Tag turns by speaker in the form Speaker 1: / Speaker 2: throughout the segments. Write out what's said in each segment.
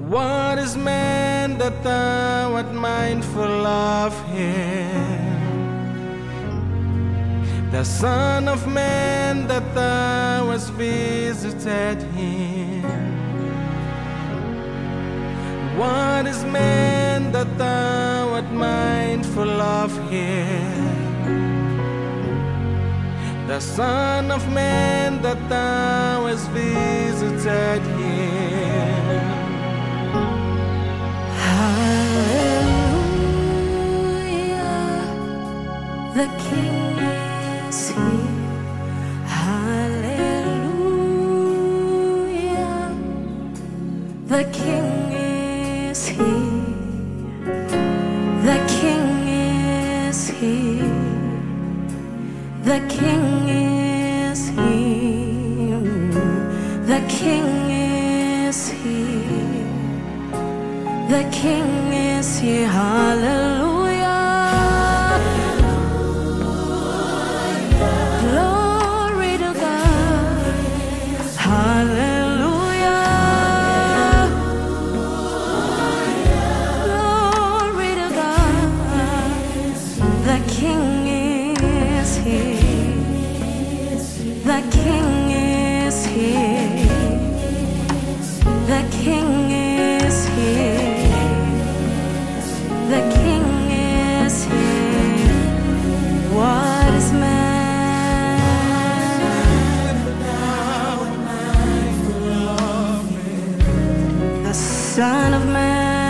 Speaker 1: What is man that thou art mindful of him? The Son of Man that thou hast visited him. What is man that thou art mindful of him? The Son of Man that thou hast visited him.
Speaker 2: Hallelujah, the King is here. Hallelujah, the King is here. The King is here. The King is here. The King is here. The King is here. Hallelujah. Glory to God. Hallelujah. Glory to God. The King is here. The King is here. The King is here. The King is here. What is man? The Son of Man.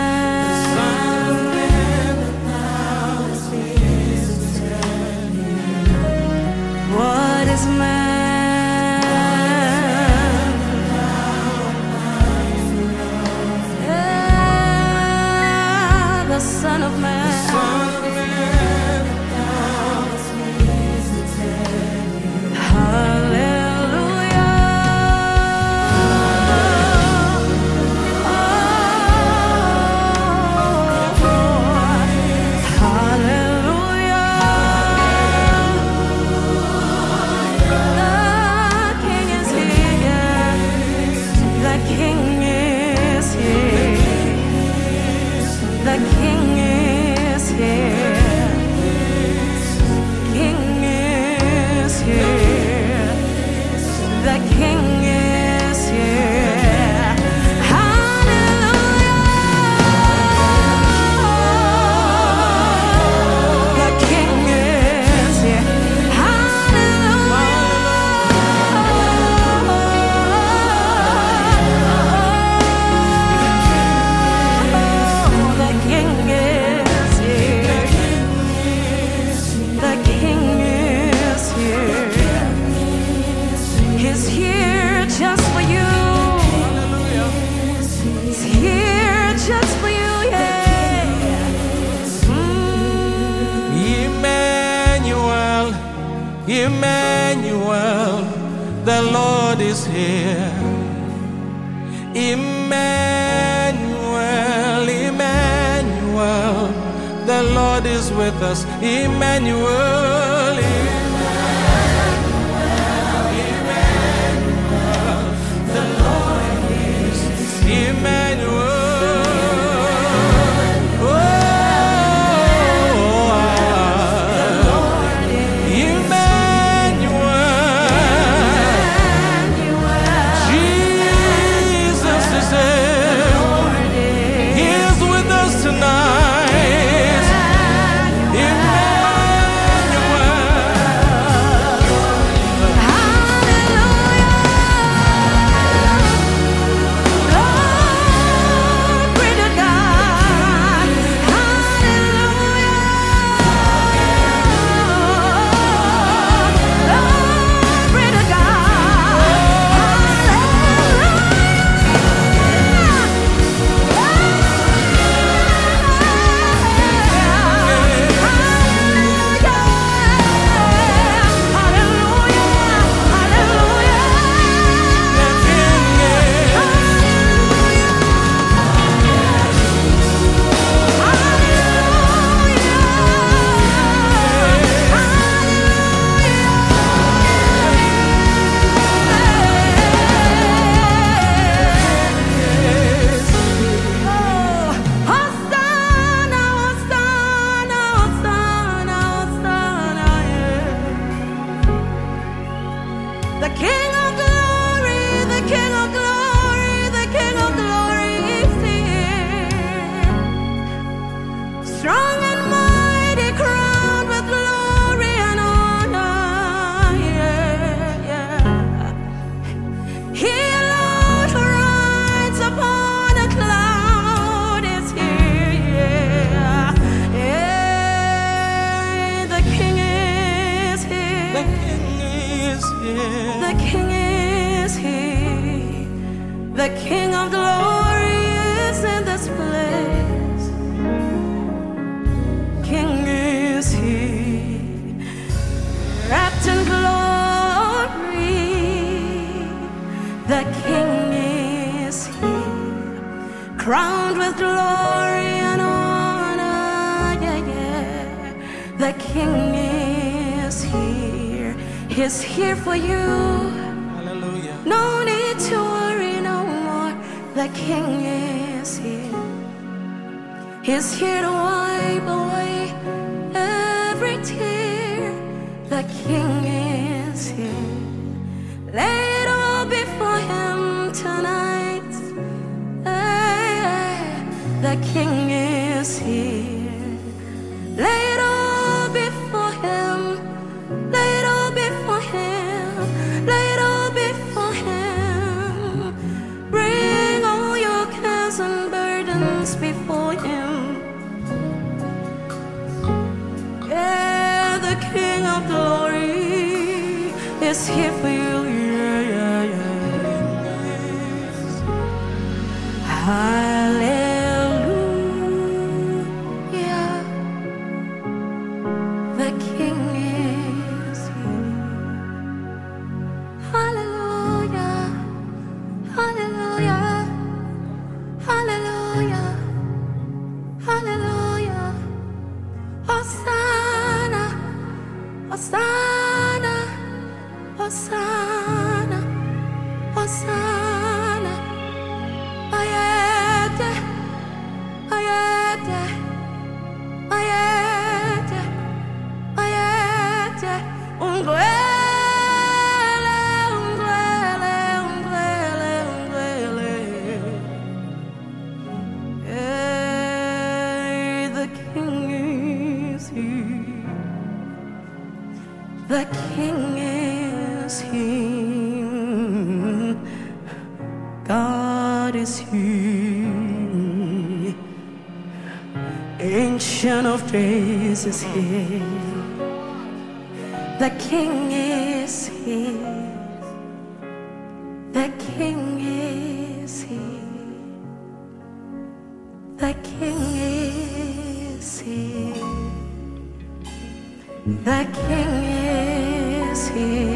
Speaker 2: What is man? Yeah, the Son of Man. The King is here. King is here. The King is here. Hallelujah. The King is here. He's here just for you. He's here just for you, yeah.
Speaker 1: Emmanuel, Emmanuel, the Lord is here. Emmanuel, Emmanuel, the Lord is with us. Emmanuel, Emmanuel, oh, Emmanuel, Jesus is here. He is with us tonight. Emmanuel.
Speaker 2: The King of glory is in this place. King is here, wrapped in glory. The King is here, crowned with glory and honor. Yeah, yeah. The King is here. He's here for you.
Speaker 1: Hallelujah.
Speaker 2: No need to worry no more. The King is here. He's here to wipe away every tear. The King is here. Lay it all before Him tonight. Hey, the King is here. Lay it all before Him. Lay it all before Him. Lay it all before Him. Bring all your cares and burdens before Him. Yeah, the King of glory is here for you. Yeah, yeah, yeah. Hallelujah. The King is here. Hallelujah. Hallelujah. Hallelujah. Hallelujah. Hosanna. Hosanna. Hosanna. Hosanna. Ayete. Ayete. Ayete. Ayete. Ungwele. Ungwele. Ungwele. Ungwele. Hey, the King is here. The King is here. God is here. Ancient of days is here. The King is here. The King is here. The King is here. The King is here.